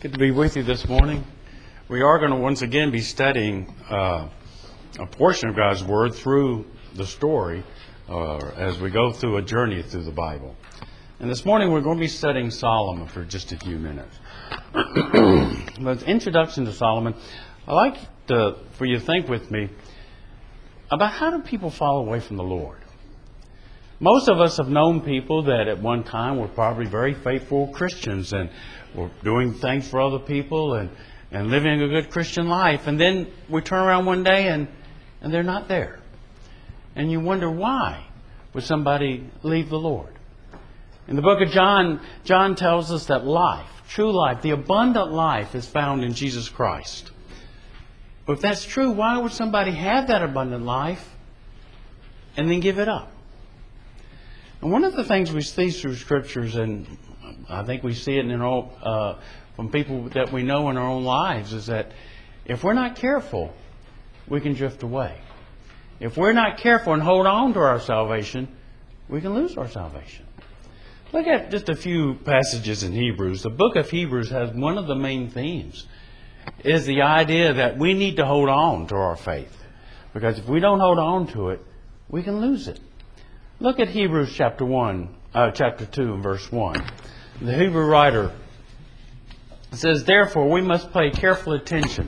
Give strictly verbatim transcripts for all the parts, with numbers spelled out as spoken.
Good to be with you this morning. We are going to once again be studying uh, a portion of God's Word through the story uh, as we go through a journey through the Bible. And this morning we're going to be studying Solomon for just a few minutes. But introduction to Solomon, I'd like to, for you to think with me about how do people fall away from the Lord. Most of us have known people that at one time were probably very faithful Christians and were doing things for other people and, and living a good Christian life. And then we turn around one day and, and they're not there. And you wonder why would somebody leave the Lord? In the book of John, John tells us that life, true life, the abundant life is found in Jesus Christ. But if that's true, why would somebody have that abundant life and then give it up? And one of the things we see through Scriptures, and I think we see it in our, uh, from people that we know in our own lives, is that if we're not careful, we can drift away. If we're not careful and hold on to our salvation, we can lose our salvation. Look at just a few passages in Hebrews. The book of Hebrews has one of the main themes, is the idea that we need to hold on to our faith. Because if we don't hold on to it, we can lose it. Look at Hebrews chapter one, uh, chapter two, and verse one. The Hebrew writer says, "Therefore we must pay careful attention,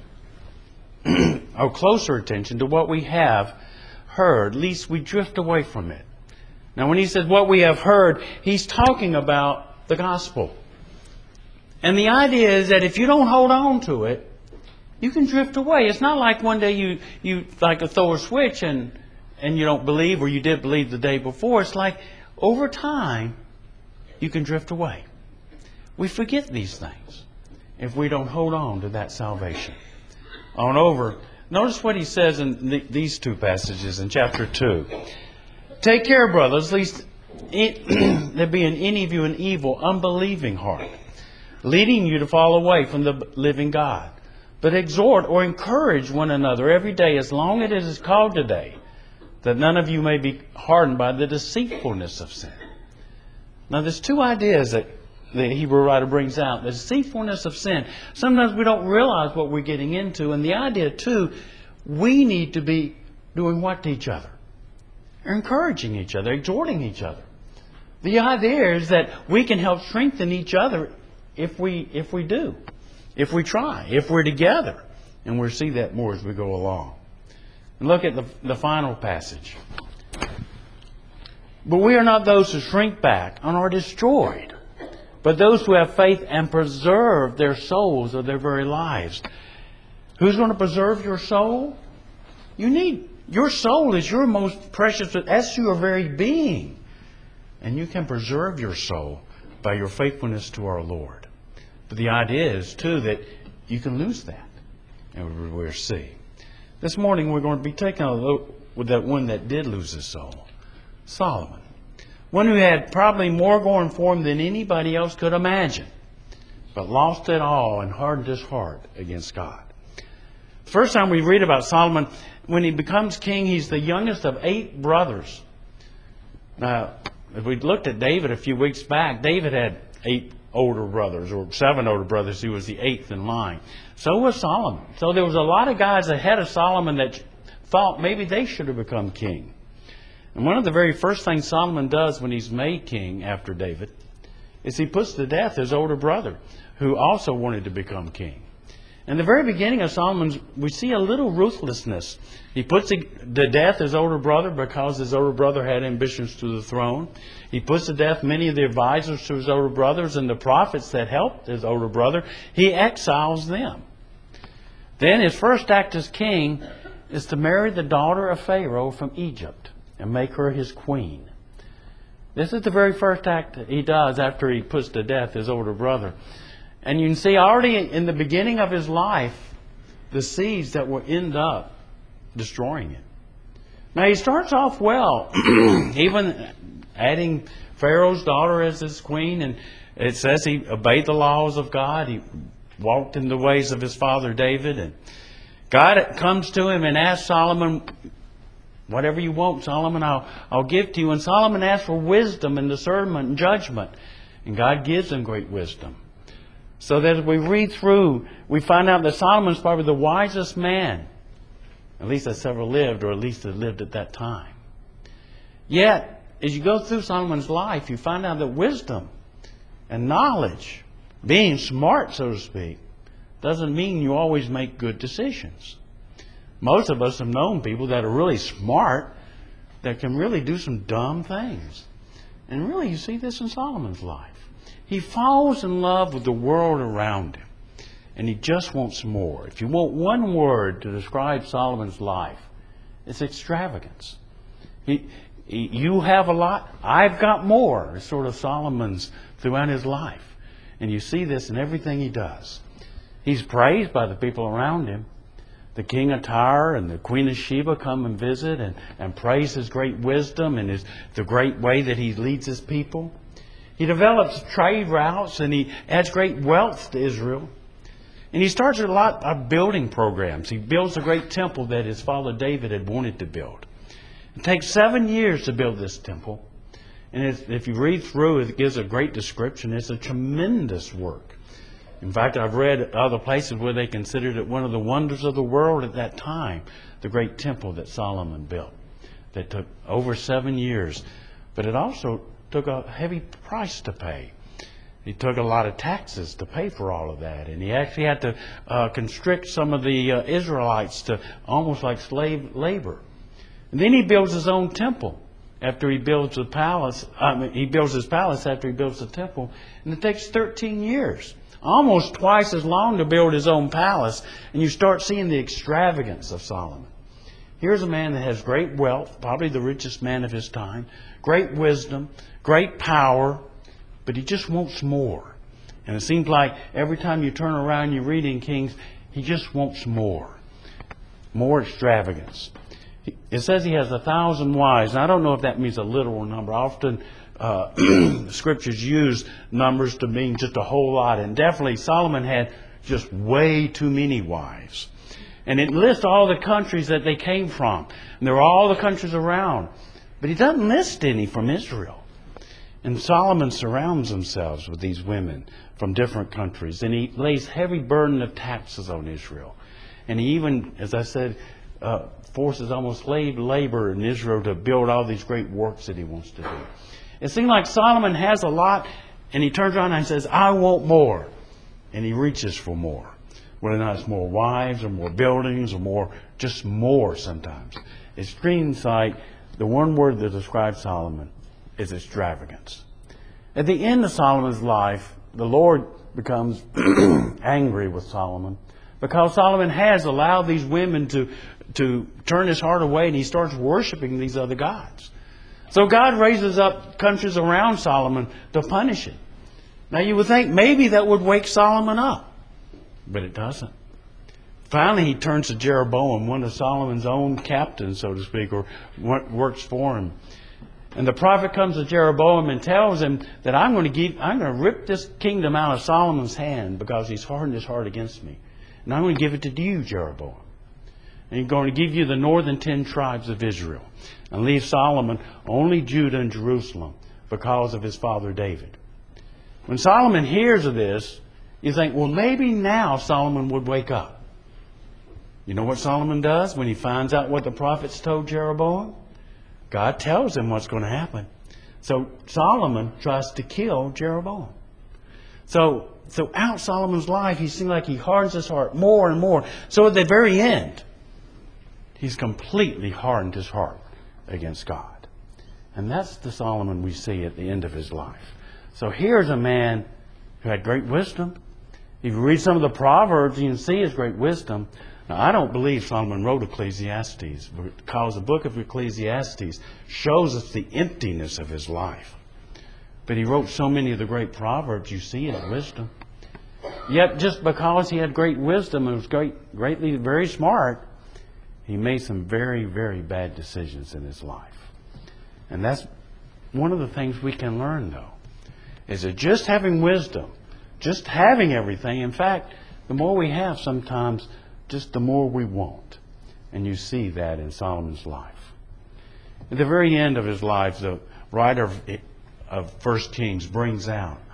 or closer attention, to what we have heard, lest we drift away from it." Now, when he said what we have heard, he's talking about the gospel. And the idea is that if you don't hold on to it, you can drift away. It's not like one day you you like to throw a switch and and you don't believe, or you did believe the day before. It's like over time, you can drift away. We forget these things if we don't hold on to that salvation. On over, notice what he says in the, these two passages in chapter two. "Take care, brothers, lest it, there be in any of you an evil, unbelieving heart, leading you to fall away from the living God. But exhort or encourage one another every day, as long as it is called today, that none of you may be hardened by the deceitfulness of sin." Now, there's two ideas that the Hebrew writer brings out. The deceitfulness of sin. Sometimes we don't realize what we're getting into. And the idea, too, we need to be doing what to each other? Encouraging each other, exhorting each other. The idea is that we can help strengthen each other if we if we do, if we try, if we're together. And we'll see that more as we go along. And look at the, the final passage. "But we are not those who shrink back and are destroyed, but those who have faith and preserve their souls or their very lives." Who's going to preserve your soul? You need, your soul is your most precious, that's your very being. And you can preserve your soul by your faithfulness to our Lord. But the idea is, too, that you can lose that. And we'll see. This morning we're going to be taking a look with that one that did lose his soul. Solomon. One who had probably more going for him than anybody else could imagine, but lost it all and hardened his heart against God. The first time we read about Solomon, when he becomes king, he's the youngest of eight brothers. Now, if we looked at David a few weeks back, David had eight older brothers, or seven older brothers. He was the eighth in line. So was Solomon. So there was a lot of guys ahead of Solomon that thought maybe they should have become king. And one of the very first things Solomon does when he's made king after David is he puts to death his older brother, who also wanted to become king. In the very beginning of Solomon's, we see a little ruthlessness. He puts to death his older brother because his older brother had ambitions to the throne. He puts to death many of the advisors to his older brothers and the prophets that helped his older brother. He exiles them. Then his first act as king is to marry the daughter of Pharaoh from Egypt and make her his queen. This is the very first act that he does after he puts to death his older brother. And you can see already in the beginning of his life the seeds that will end up destroying it. Now, he starts off well, even adding Pharaoh's daughter as his queen. And it says he obeyed the laws of God. He walked in the ways of his father David. And God comes to him and asks Solomon, "Whatever you want, Solomon, I'll, I'll give to you." And Solomon asks for wisdom and discernment and judgment. And God gives him great wisdom. So that as we read through, we find out that Solomon's probably the wisest man, at least that's ever lived, or at least that lived at that time. Yet, as you go through Solomon's life, you find out that wisdom and knowledge, being smart, so to speak, doesn't mean you always make good decisions. Most of us have known people that are really smart that can really do some dumb things. And really, you see this in Solomon's life. He falls in love with the world around him, and he just wants more. If you want one word to describe Solomon's life, it's extravagance. He, he, you have a lot, I've got more. It's sort of Solomon's throughout his life. And you see this in everything he does. He's praised by the people around him. The king of Tyre and the queen of Sheba come and visit and, and praise his great wisdom and his, the great way that he leads his people. He develops trade routes and he adds great wealth to Israel. And he starts a lot of building programs. He builds a great temple that his father David had wanted to build. It takes seven years to build this temple. And it's, if you read through it, it gives a great description. It's a tremendous work. In fact, I've read other places where they considered it one of the wonders of the world at that time, the great temple that Solomon built. That took over seven years. But it also took a heavy price to pay. He took a lot of taxes to pay for all of that. And he actually had to uh, constrict some of the uh, Israelites to almost like slave labor. And then he builds his own temple. After he builds the palace, I mean, he builds his palace after he builds the temple. And it takes thirteen years. Almost twice as long to build his own palace. And you start seeing the extravagance of Solomon. Here's a man that has great wealth, probably the richest man of his time, great wisdom, great power, but he just wants more. And it seems like every time you turn around, you read in Kings, he just wants more. More extravagance. It says he has a thousand wives. And I don't know if that means a literal number. Often uh, scriptures use numbers to mean just a whole lot. And definitely Solomon had just way too many wives. And it lists all the countries that they came from. And there are all the countries around. But he doesn't list any from Israel. And Solomon surrounds himself with these women from different countries. And he lays heavy burden of taxes on Israel. And he even, as I said, uh, forces almost slave labor in Israel to build all these great works that he wants to do. It seems like Solomon has a lot, and he turns around and says, I want more. And he reaches for more. Whether or not it's more wives or more buildings or more, just more sometimes. It seems like the one word that describes Solomon is extravagance. At the end of Solomon's life, the Lord becomes angry with Solomon because Solomon has allowed these women to, to turn his heart away and he starts worshiping these other gods. So God raises up countries around Solomon to punish it. Now you would think maybe that would wake Solomon up. But it doesn't. Finally, he turns to Jeroboam, one of Solomon's own captains, so to speak, or works for him. And the prophet comes to Jeroboam and tells him that I'm going to give, I'm going to rip this kingdom out of Solomon's hand because he's hardened his heart against me. And I'm going to give it to you, Jeroboam. And he's going to give you the northern ten tribes of Israel. And leave Solomon only Judah and Jerusalem because of his father David. When Solomon hears of this, you think, well, maybe now Solomon would wake up. You know what Solomon does when he finds out what the prophets told Jeroboam? God tells him what's going to happen. So Solomon tries to kill Jeroboam. So throughout Solomon's life, he seemed like he hardens his heart more and more. So at the very end, he's completely hardened his heart against God. And that's the Solomon we see at the end of his life. So here's a man who had great wisdom. If you read some of the Proverbs, you can see his great wisdom. Now, I don't believe Solomon wrote Ecclesiastes because the book of Ecclesiastes shows us the emptiness of his life. But he wrote so many of the great Proverbs, you see his wisdom. Yet, just because he had great wisdom and was great, greatly, very smart, he made some very, very bad decisions in his life. And that's one of the things we can learn, though, is that just having wisdom, just having everything, in fact, the more we have sometimes, just the more we want. And you see that in Solomon's life. At the very end of his life, the writer of, of First Kings brings out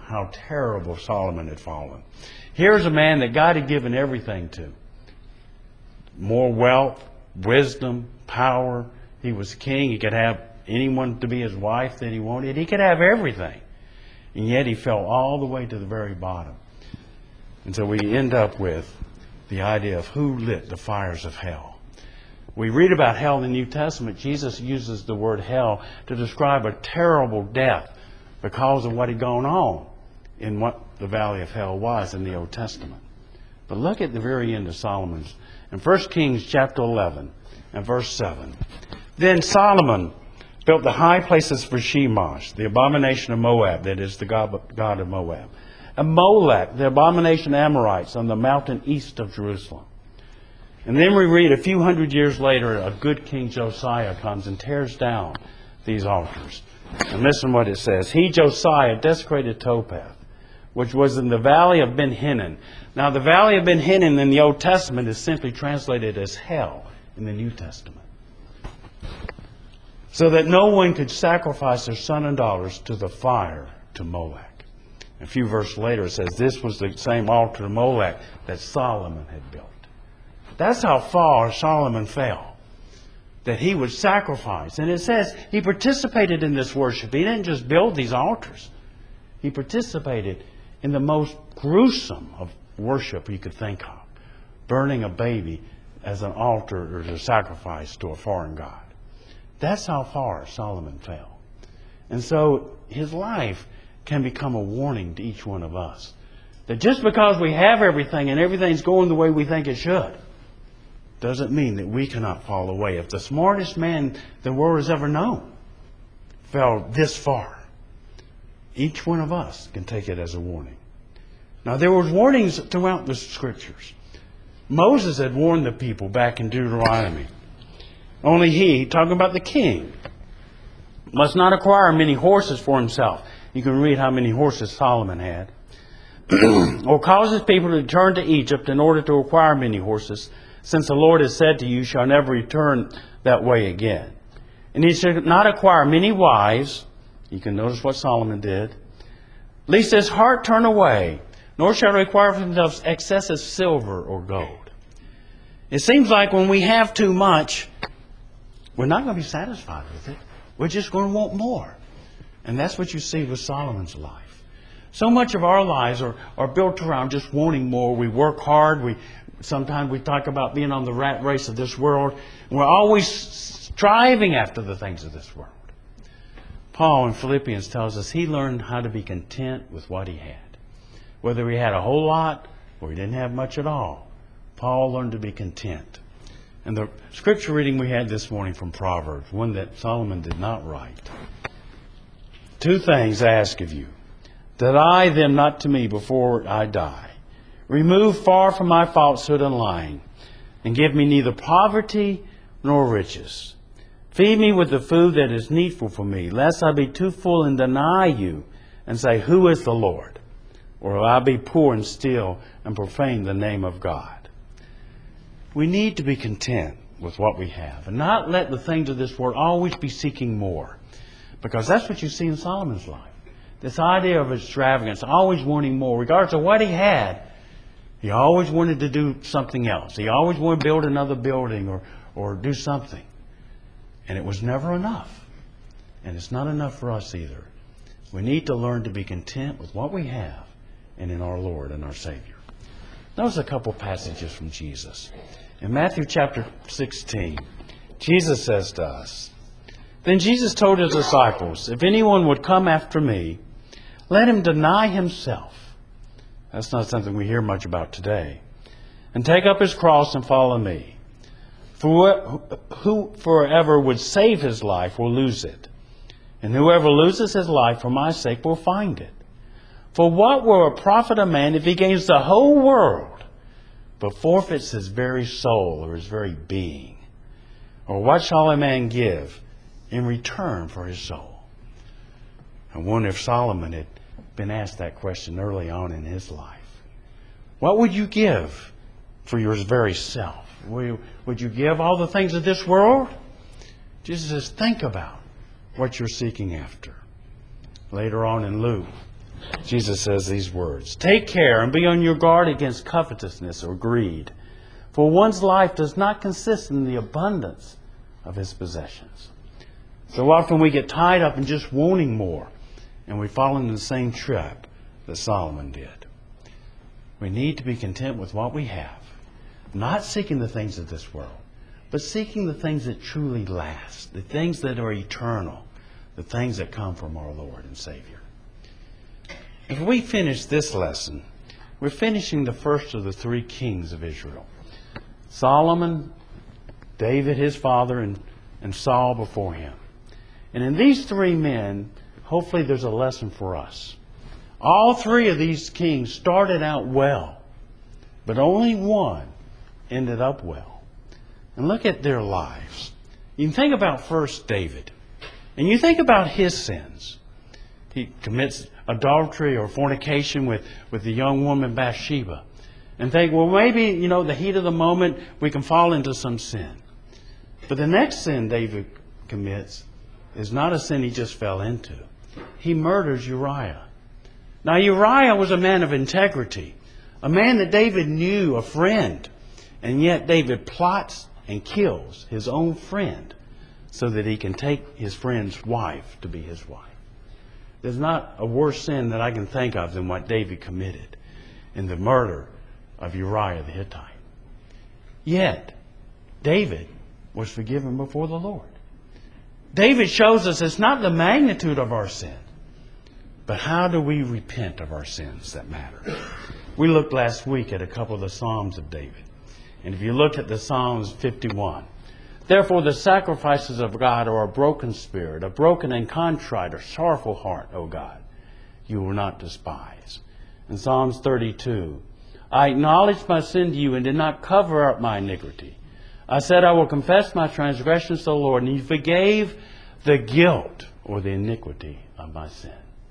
how terrible Solomon had fallen. Here's a man that God had given everything to. More wealth, wisdom, power. He was king. He could have anyone to be his wife that he wanted. He could have everything. And yet he fell all the way to the very bottom. And so we end up with the idea of who lit the fires of hell. We read about hell in the New Testament. Jesus uses the word hell to describe a terrible death because of what had gone on in what the valley of hell was in the Old Testament. But look at the very end of Solomon's. In First Kings chapter eleven and verse seven. Then Solomon built the high places for Chemosh, the abomination of Moab, that is the god, god of Moab. And Molech, the abomination of Amorites, on the mountain east of Jerusalem. And then we read a few hundred years later, a good King Josiah comes and tears down these altars. And listen what it says. He, Josiah, desecrated Topheth, which was in the valley of Ben Hinnom. Now, the valley of Ben Hinnom in the Old Testament is simply translated as hell in the New Testament. So that no one could sacrifice their son and daughters to the fire to Molech. A few verses later it says this was the same altar to Molech that Solomon had built. That's how far Solomon fell. That he would sacrifice. And it says he participated in this worship. He didn't just build these altars. He participated in the most gruesome of worship you could think of. Burning a baby as an altar or as a sacrifice to a foreign god. That's how far Solomon fell. And so his life can become a warning to each one of us. That just because we have everything and everything's going the way we think it should, doesn't mean that we cannot fall away. If the smartest man the world has ever known fell this far, each one of us can take it as a warning. Now, there was warnings throughout the Scriptures. Moses had warned the people back in Deuteronomy. Only he, talking about the king, must not acquire many horses for himself. You can read how many horses Solomon had. Or cause his people to return to Egypt in order to acquire many horses, since the Lord has said to you, shall never return that way again. And he should not acquire many wives. You can notice what Solomon did. Lest his heart turn away, nor shall require for themselves excessive silver or gold. It seems like when we have too much, we're not going to be satisfied with it. We're just going to want more. And that's what you see with Solomon's life. So much of our lives are, are built around just wanting more. We work hard. We Sometimes we talk about being on the rat race of this world. We're always striving after the things of this world. Paul in Philippians tells us he learned how to be content with what he had. Whether he had a whole lot or he didn't have much at all, Paul learned to be content. And the scripture reading we had this morning from Proverbs, one that Solomon did not write. Two things I ask of you, that I them not to me before I die. Remove far from my falsehood and lying, and give me neither poverty nor riches. Feed me with the food that is needful for me, lest I be too full and deny you, and say, who is the Lord? Or I be poor and steal and profane the name of God. We need to be content with what we have, and not let the things of this world always be seeking more. Because that's what you see in Solomon's life. This idea of extravagance, always wanting more, regardless of what he had. He always wanted to do something else. He always wanted to build another building or, or do something. And it was never enough. And it's not enough for us either. We need to learn to be content with what we have and in our Lord and our Savior. Notice a couple passages from Jesus. In Matthew chapter sixteen, Jesus says to us, Then Jesus told his disciples, If anyone would come after me, let him deny himself. That's not something we hear much about today. And take up his cross and follow me. For who forever would save his life will lose it. And whoever loses his life for my sake will find it. For what will it profit a man if he gains the whole world, but forfeits his very soul or his very being? Or what shall a man give in return for his soul? I wonder if Solomon had been asked that question early on in his life. What would you give for your very self? Would you give all the things of this world? Jesus says, think about what you're seeking after. Later on in Luke, Jesus says these words, "Take care and be on your guard against covetousness or greed, for one's life does not consist in the abundance of his possessions." So often we get tied up in just wanting more, and we fall into the same trap that Solomon did. We need to be content with what we have, not seeking the things of this world, but seeking the things that truly last, the things that are eternal, the things that come from our Lord and Savior. If we finish this lesson, we're finishing the first of the three kings of Israel. Solomon, David his father, and, and Saul before him. And in these three men, hopefully there's a lesson for us. All three of these kings started out well, but only one ended up well. And look at their lives. You can think about first David, and you think about his sins. He commits adultery or fornication with, with the young woman Bathsheba. And think, well, maybe, you know, the heat of the moment, we can fall into some sin. But the next sin David commits is not a sin he just fell into. He murders Uriah. Now, Uriah was a man of integrity, a man that David knew, a friend. And yet David plots and kills his own friend so that he can take his friend's wife to be his wife. There's not a worse sin that I can think of than what David committed in the murder of Uriah the Hittite. Yet, David was forgiven before the Lord. David shows us it's not the magnitude of our sin, but how do we repent of our sins that matter. We looked last week at a couple of the Psalms of David. And if you look at the Psalms fifty-one, "Therefore the sacrifices of God are a broken spirit, a broken and contrite or sorrowful heart, O God, you will not despise." In Psalms thirty-two, "I acknowledged my sin to you and did not cover up my iniquity. I said, I will confess my transgressions to the Lord, and you forgave the guilt or the iniquity of my sin."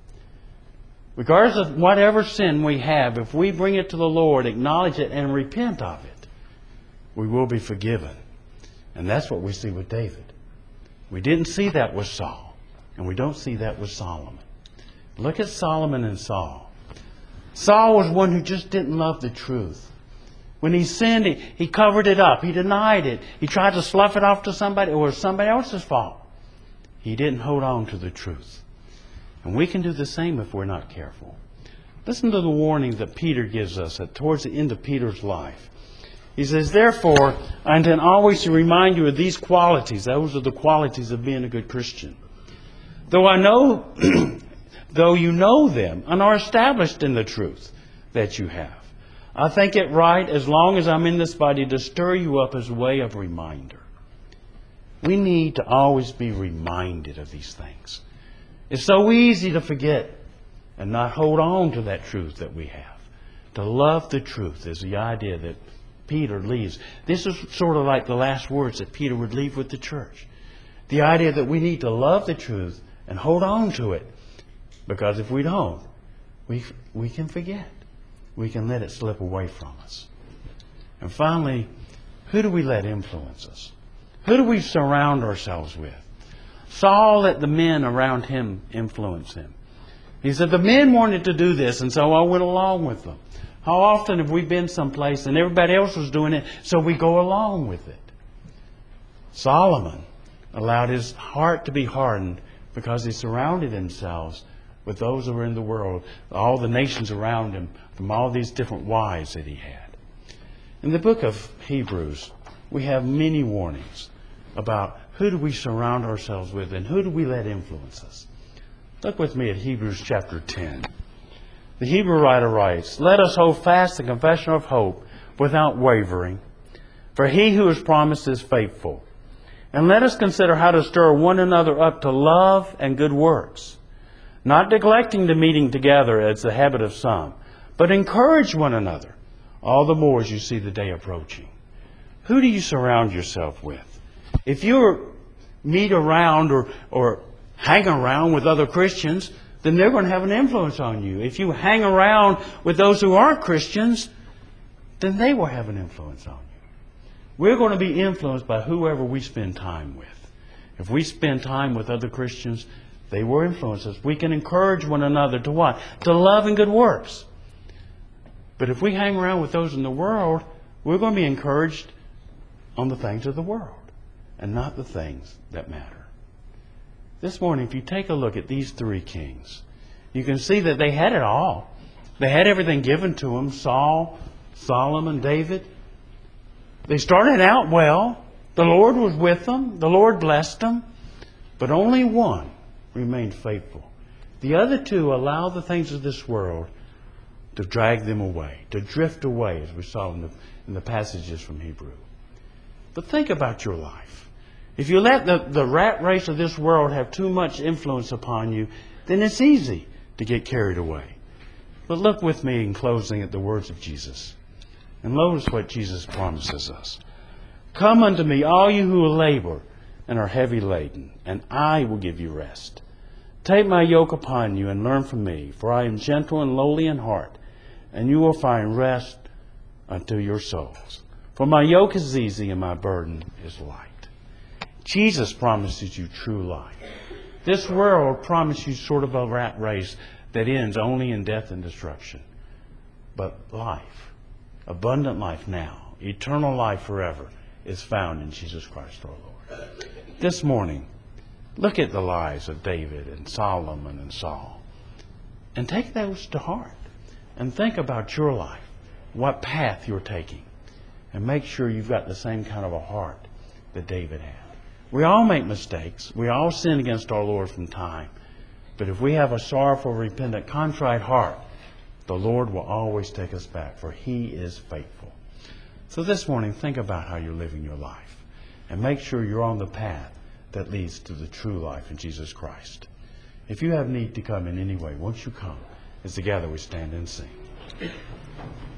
Regardless of whatever sin we have, if we bring it to the Lord, acknowledge it, and repent of it, we will be forgiven. And that's what we see with David. We didn't see that with Saul, and we don't see that with Solomon. Look at Solomon and Saul. Saul was one who just didn't love the truth. When he sinned, he, he covered it up. He denied it. He tried to slough it off to somebody. It was somebody else's fault. He didn't hold on to the truth. And we can do the same if we're not careful. Listen to the warning that Peter gives us at towards the end of Peter's life. He says, "Therefore, I intend always to remind you of these qualities." Those are the qualities of being a good Christian. "Though I know, though you know them and are established in the truth that you have. I think it right, as long as I'm in this body, to stir you up as a way of reminder." We need to always be reminded of these things. It's so easy to forget and not hold on to that truth that we have. To love the truth is the idea that Peter leaves. This is sort of like the last words that Peter would leave with the church. The idea that we need to love the truth and hold on to it. Because if we don't, we, we can forget. We can let it slip away from us. And finally, who do we let influence us? Who do we surround ourselves with? Saul let the men around him influence him. He said, the men wanted to do this, and so I went along with them. How often have we been someplace and everybody else was doing it, so we go along with it? Solomon allowed his heart to be hardened because he surrounded himself with those who were in the world, all the nations around him, from all these different wives that he had. In the book of Hebrews, we have many warnings about who do we surround ourselves with and who do we let influence us. Look with me at Hebrews chapter ten. The Hebrew writer writes, "Let us hold fast the confession of hope without wavering, for he who has promised is faithful. And let us consider how to stir one another up to love and good works, not neglecting the meeting together as the habit of some, but encourage one another, all the more as you see the day approaching." Who do you surround yourself with? If you meet around or, or hang around with other Christians, then they're going to have an influence on you. If you hang around with those who aren't Christians, then they will have an influence on you. We're going to be influenced by whoever we spend time with. If we spend time with other Christians, They were influences. We can encourage one another to what? To love and good works. But if we hang around with those in the world, we're going to be encouraged on the things of the world and not the things that matter. This morning, if you take a look at these three kings, you can see that they had it all. They had everything given to them. Saul, Solomon, David. They started out well. The Lord was with them. The Lord blessed them. But only one remained faithful. The other two allowed the things of this world to drag them away, to drift away, as we saw in the, in the passages from Hebrew. But think about your life. If you let the, the rat race of this world have too much influence upon you, then it's easy to get carried away. But look with me in closing at the words of Jesus. And notice what Jesus promises us. Come unto me, all you who labor and are heavy laden, and I will give you rest. Take my yoke upon you and learn from me, for I am gentle and lowly in heart, and you will find rest unto your souls. For my yoke is easy and my burden is light. Jesus promises you true life. This world promises you sort of a rat race that ends only in death and destruction. But life, abundant life now, eternal life forever, is found in Jesus Christ our Lord. This morning, look at the lives of David and Solomon and Saul, and take those to heart. And think about your life, what path you're taking, and make sure you've got the same kind of a heart that David had. We all make mistakes. We all sin against our Lord from time. But if we have a sorrowful, repentant, contrite heart, the Lord will always take us back, for He is faithful. So this morning, think about how you're living your life, and make sure you're on the path that leads to the true life in Jesus Christ. If you have need to come in any way, won't you come as together we stand and sing.